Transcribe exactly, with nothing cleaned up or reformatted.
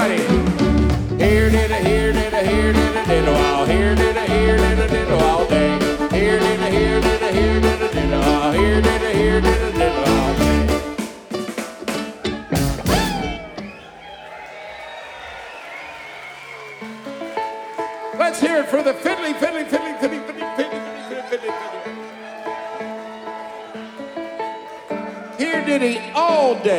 everybody. Here did a, here did a, here did a diddle all. Here did a, here did a diddle all day. Here did a, here did a, here did a diddle all. Here did a, here did a diddle all day. Let's hear it for the fiddly, fiddly, fiddly, fiddly, fiddly, fiddly, fiddly, fiddly, fiddly. Here did he all day.